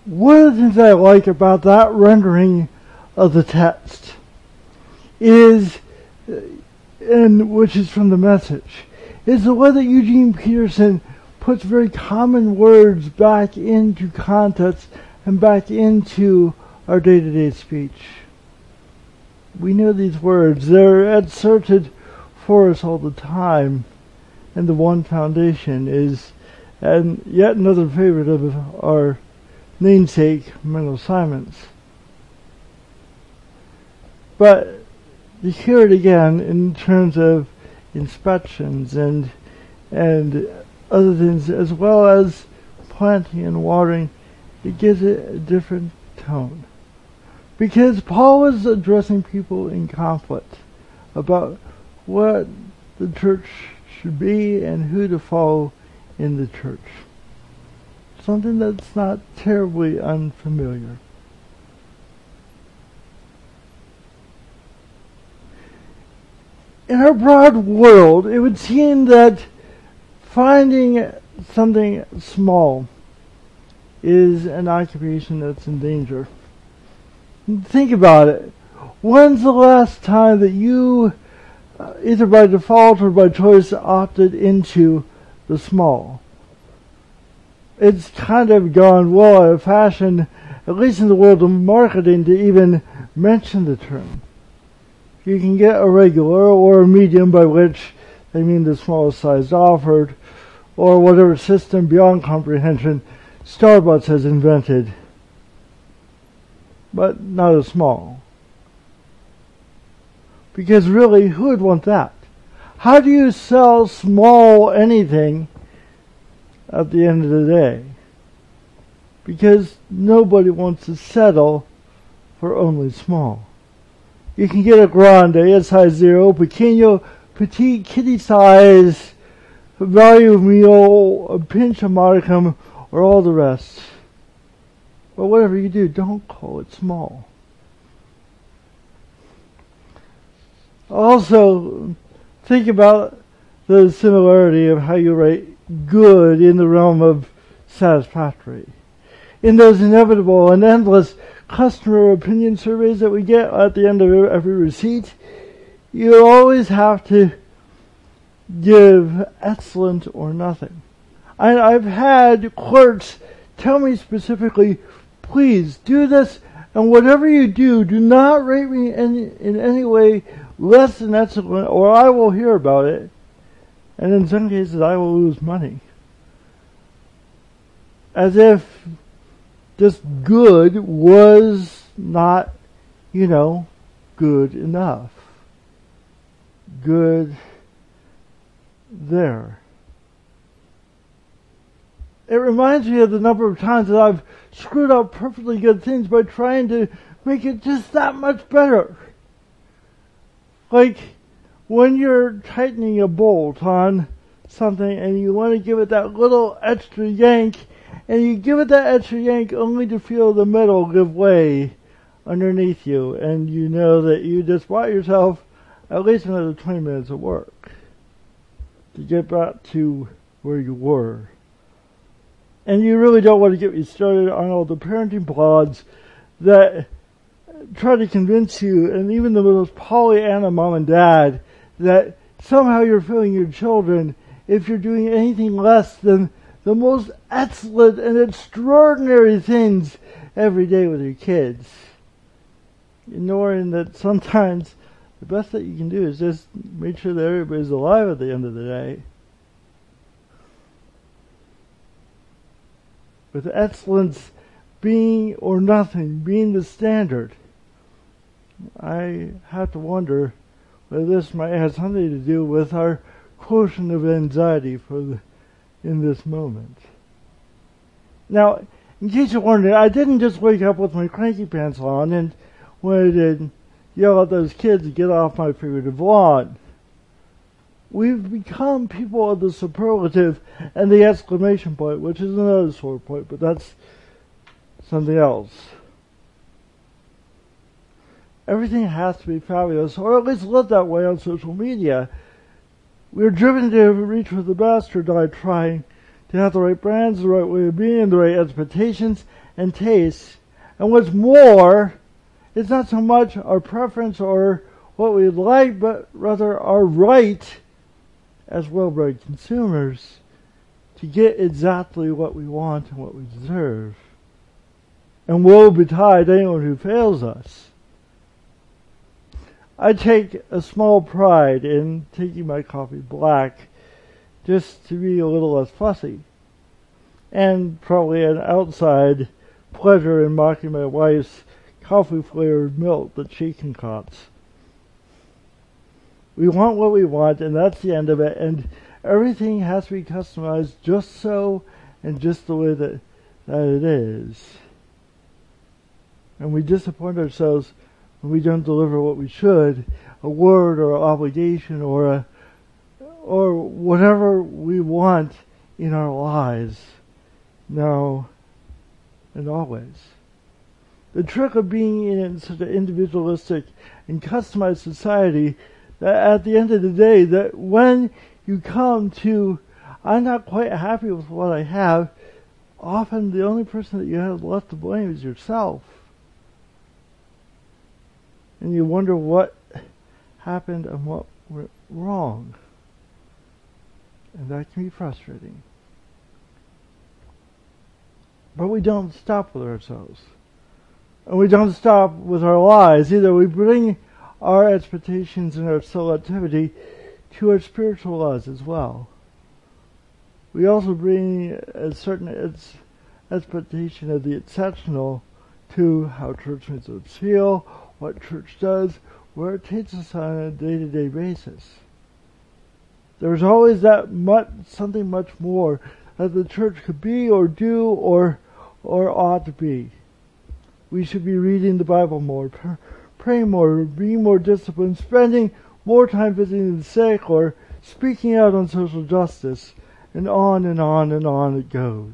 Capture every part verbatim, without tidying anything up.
one of the things I like about that rendering of the text is, and which is from the Message, is the way that Eugene Peterson puts very common words back into context and back into our day-to-day speech. We know these words. They're inserted for us all the time. And the One Foundation is and yet another favorite of our namesake, Menno Simons. But you hear it again in terms of inspections and and other things, as well as planting and watering. It gives it a different tone. Because Paul was addressing people in conflict about what the church should be and who to follow in the church. Something that's not terribly unfamiliar. In our broad world, it would seem that finding something small is an occupation that's in danger. Think about it. When's the last time that you, uh, either by default or by choice, opted into the small? It's kind of gone well out of fashion, at least in the world of marketing, to even mention the term. You can get a regular or a medium, by which they mean the smallest size offered, or whatever system beyond comprehension Starbucks has invented, but not a small. Because really, who would want that? How do you sell small anything at the end of the day? Because nobody wants to settle for only small. You can get a grande, a size zero, pequeño, petite, kitty size, value meal, a pinch of modicum, or all the rest. But whatever you do, don't call it small. Also, think about the similarity of how you rate good in the realm of satisfactory. In those inevitable and endless customer opinion surveys that we get at the end of every receipt, you always have to give excellent or nothing. I, I've had clerks tell me specifically, please do this, and whatever you do, do not rate me in, in any way less than excellent, or I will hear about it. And in some cases, I will lose money. As if just good was not, you know, good enough. Good there. It reminds me of the number of times that I've screwed up perfectly good things by trying to make it just that much better. Like when you're tightening a bolt on something and you want to give it that little extra yank, and you give it that extra yank only to feel the metal give way underneath you, and you know that you just bought yourself at least another twenty minutes of work to get back to where you were. And you really don't want to get me started on all the parenting blogs that try to convince you, and even the most Pollyanna mom and dad, that somehow you're failing your children if you're doing anything less than the most excellent and extraordinary things every day with your kids. Ignoring that sometimes the best that you can do is just make sure that everybody's alive at the end of the day. With excellence being or nothing, being the standard, I have to wonder whether this might have something to do with our quotient of anxiety for the, in this moment. Now, in case you're wondering, I didn't just wake up with my cranky pants on and when I did yell at those kids to get off my figurative lawn. We've become people of the superlative and the exclamation point, which is another sore point, but that's something else. Everything has to be fabulous, or at least look that way on social media. We're driven to reach for the best or die trying to have the right brands, the right way of being, the right expectations and tastes. And what's more, it's not so much our preference or what we'd like, but rather our right as well-bred consumers to get exactly what we want and what we deserve. And woe betide anyone who fails us. I take a small pride in taking my coffee black just to be a little less fussy. And probably an outside pleasure in mocking my wife's coffee-flavored milk that she concocts. We want what we want, and that's the end of it, and everything has to be customized just so and just the way that, that it is. And we disappoint ourselves when we don't deliver what we should, a word or an obligation or a or whatever we want in our lives, now and always. The trick of being in such an individualistic and customized society that at the end of the day, that when you come to, I'm not quite happy with what I have, often the only person that you have left to blame is yourself. And you wonder what happened and what went wrong. And that can be frustrating. But we don't stop with ourselves. And we don't stop with our lives either. We bring our expectations and our selectivity to our spiritual lives as well. We also bring a certain ex- expectation of the exceptional to how church makes us feel, what church does, where it takes us on a day-to-day basis. There's always that much, something much more that the church could be or do or or ought to be. We should be reading the Bible more, pr- praying more, being more disciplined, spending more time visiting the sick, or speaking out on social justice, and on and on and on it goes.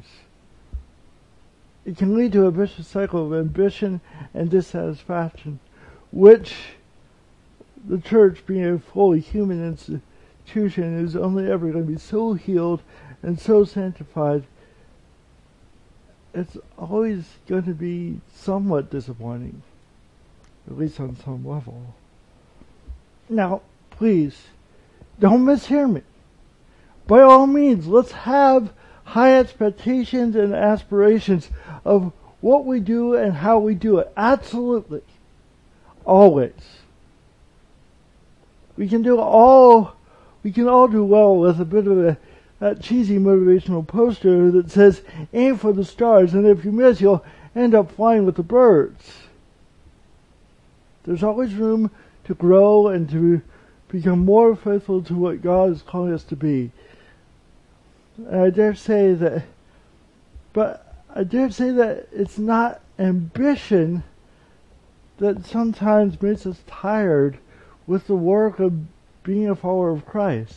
It can lead to a vicious cycle of ambition and dissatisfaction, which the church, being a fully human institution, is only ever going to be so healed and so sanctified. It's always going to be somewhat disappointing, at least on some level. Now, please, don't mishear me. By all means, let's have high expectations and aspirations of what we do and how we do it. Absolutely. Always. We can do all, we can all do well with a bit of a that cheesy motivational poster that says, aim for the stars, and if you miss, you'll end up flying with the birds. There's always room to grow and to become more faithful to what God is calling us to be. And I dare say that, but I dare say that it's not ambition that sometimes makes us tired with the work of being a follower of Christ.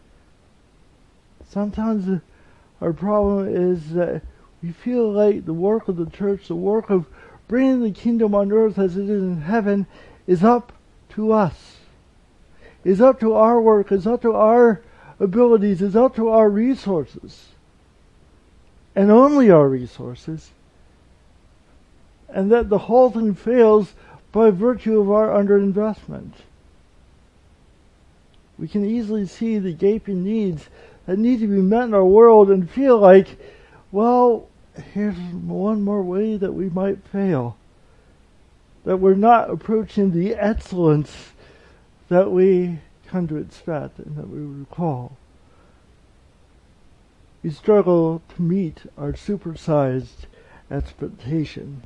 Sometimes our problem is that we feel like the work of the church, the work of bringing the kingdom on earth as it is in heaven, is up to us. Is up to our work, is up to our abilities, is up to our resources. And only our resources. And that the whole thing fails by virtue of our underinvestment. We can easily see the gaping needs that need to be met in our world and feel like, well, here's one more way that we might fail. That we're not approaching the excellence that we come to expect and that we recall. We struggle to meet our supersized expectations.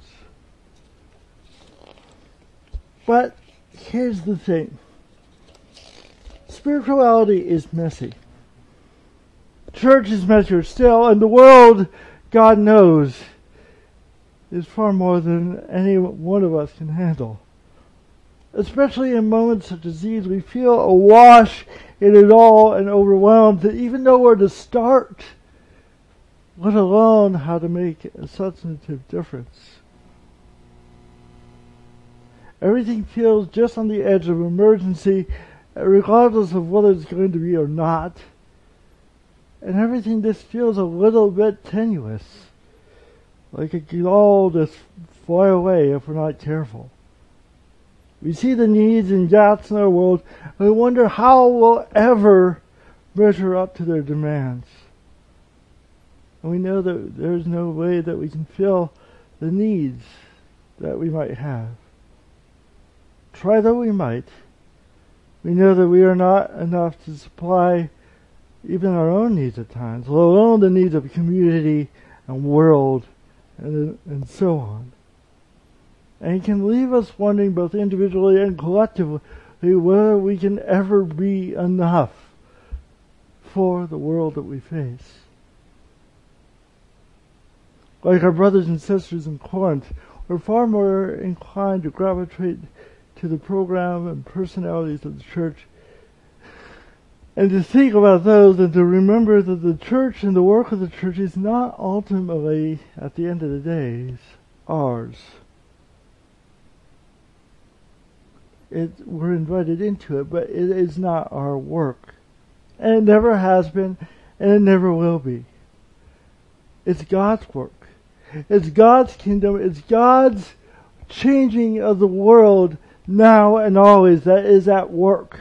But here's the thing. Spirituality is messy. Church is messier still, and the world, God knows, is far more than any one of us can handle. Especially in moments such as these, we feel awash in it all and overwhelmed to even know where to start, let alone how to make a substantive difference. Everything feels just on the edge of emergency, regardless of whether it's going to be or not. And everything just feels a little bit tenuous. Like it could all just fly away if we're not careful. We see the needs and gaps in our world, and we wonder how we'll ever measure up to their demands. And we know that there's no way that we can fill the needs that we might have. Try though we might, we know that we are not enough to supply even our own needs at times, let alone the needs of community and world and, and so on. And it can leave us wondering both individually and collectively whether we can ever be enough for the world that we face. Like our brothers and sisters in Corinth, we're far more inclined to gravitate to the program and personalities of the church and to think about those and to remember that the church and the work of the church is not ultimately, at the end of the days, ours. It, we're invited into it, but it is not our work. And it never has been, and it never will be. It's God's work. It's God's kingdom. It's God's changing of the world now and always that is at work.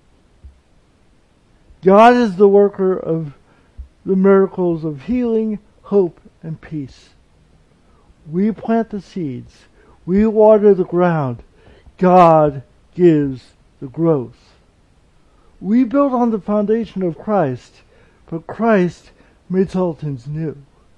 God is the worker of the miracles of healing, hope, and peace. We plant the seeds. We water the ground. God gives the growth. We build on the foundation of Christ, but Christ makes all things new.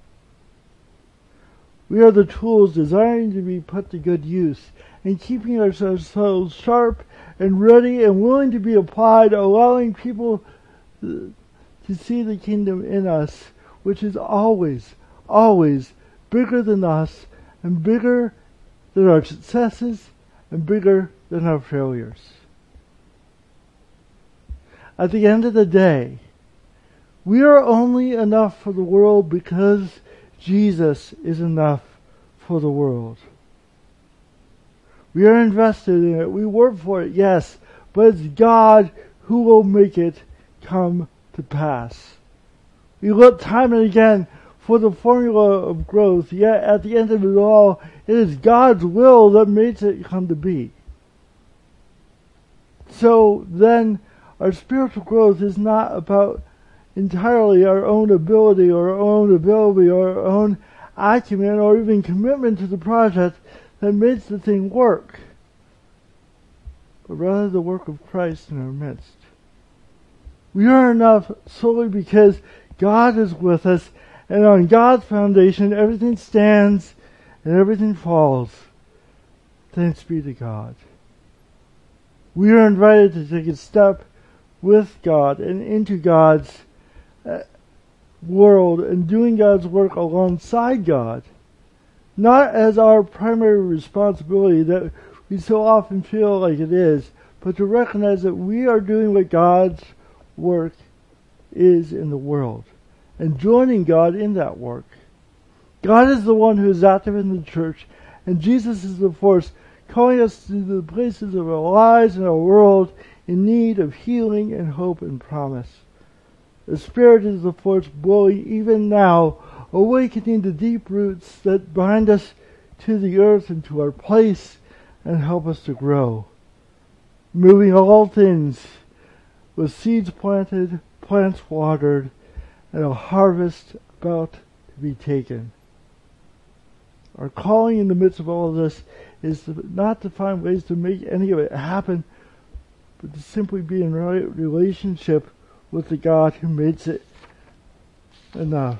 We are the tools designed to be put to good use, and keeping ourselves sharp and ready and willing to be applied, allowing people to see the kingdom in us, which is always, always bigger than us, and bigger than our successes, and bigger than our failures. At the end of the day, we are only enough for the world because Jesus is enough for the world. We are invested in it. We work for it, yes, but it's God who will make it come to pass. We look time and again for the formula of growth, yet at the end of it all, it is God's will that makes it come to be. So then, our spiritual growth is not about entirely our own ability or our own ability or our own acumen or even commitment to the project that makes the thing work, but rather the work of Christ in our midst. We are enough solely because God is with us, and on God's foundation everything stands and everything falls. Thanks be to God. We are invited to take a step with God and into God's uh, world and doing God's work alongside God, not as our primary responsibility that we so often feel like it is, but to recognize that we are doing what God's work is in the world and joining God in that work. God is the one who is active in the church, and Jesus is the force calling us to the places of our lives and our world in need of healing and hope and promise. The Spirit is the force blowing even now, awakening the deep roots that bind us to the earth and to our place and help us to grow. Moving all things with seeds planted, plants watered, and a harvest about to be taken. Our calling in the midst of all of this is to, not to find ways to make any of it happen, but to simply be in right relationship with the God who makes it enough.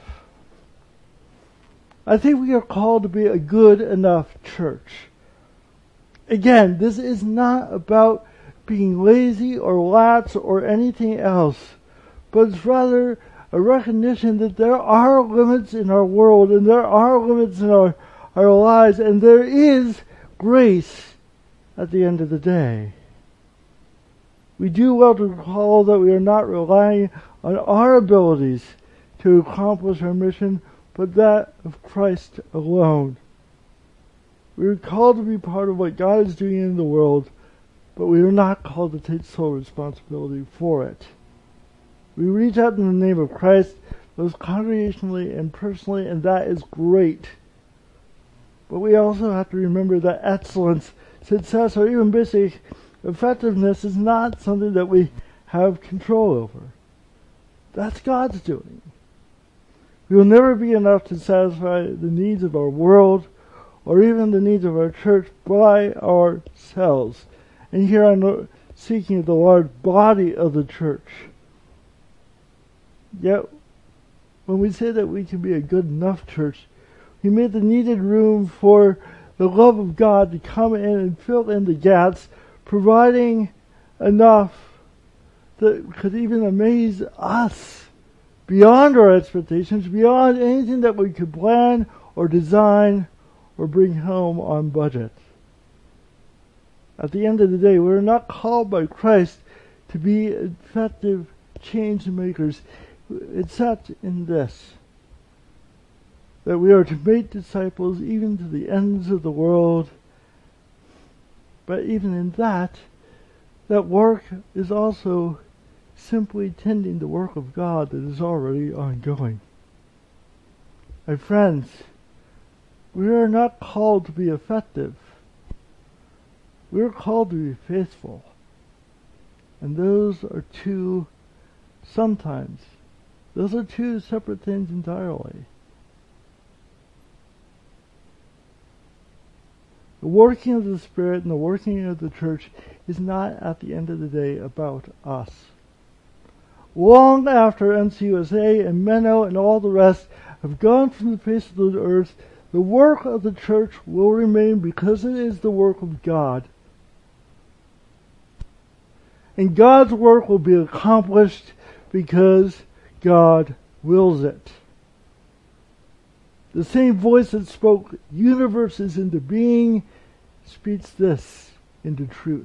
I think we are called to be a good enough church. Again, this is not about being lazy or lax or anything else, but it's rather a recognition that there are limits in our world and there are limits in our, our lives, and there is grace at the end of the day. We do well to recall that we are not relying on our abilities to accomplish our mission, but that of Christ alone. We are called to be part of what God is doing in the world, but we are not called to take sole responsibility for it. We reach out in the name of Christ both congregationally and personally, and that is great. But we also have to remember that excellence, success, or even basic effectiveness is not something that we have control over. That's God's doing. We will never be enough to satisfy the needs of our world or even the needs of our church by ourselves. And here I'm seeking the large body of the church. Yet, when we say that we can be a good enough church, we made the needed room for the love of God to come in and fill in the gaps, providing enough that could even amaze us beyond our expectations, beyond anything that we could plan or design or bring home on budget. At the end of the day, we're not called by Christ to be effective change makers, except in this, that we are to make disciples even to the ends of the world. But even in that, that work is also simply tending the work of God that is already ongoing. My friends, we are not called to be effective. We are called to be faithful. And those are two, sometimes, those are two separate things entirely. The working of the Spirit and the working of the church is not, at the end of the day, about us. Long after N C U S A and Menno and all the rest have gone from the face of the earth, the work of the church will remain because it is the work of God. And God's work will be accomplished because God wills it. The same voice that spoke universes into being speaks this into truth.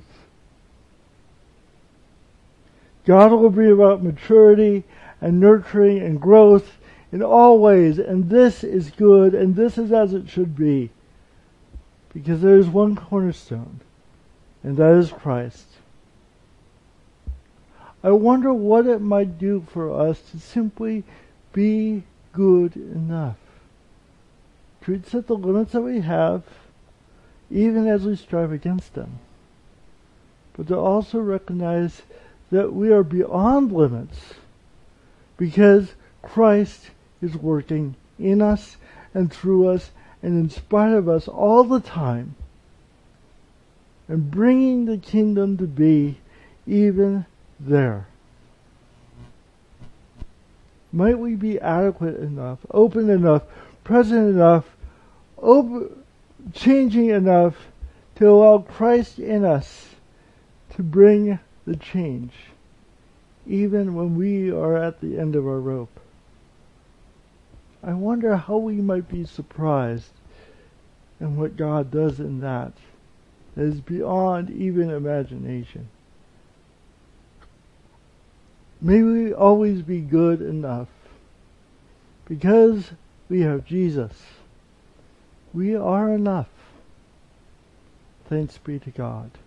God will be about maturity and nurturing and growth in all ways, and this is good, and this is as it should be, because there is one cornerstone, and that is Christ. I wonder what it might do for us to simply be good enough, to accept the limits that we have, even as we strive against them, but to also recognize that we are beyond limits because Christ is working in us and through us and in spite of us all the time, and bringing the kingdom to be even there. Might we be adequate enough, open enough, present enough, open, changing enough to allow Christ in us to bring the change, even when we are at the end of our rope. I wonder how we might be surprised in what God does in that. That is beyond even imagination. May we always be good enough. Because we have Jesus, we are enough. Thanks be to God.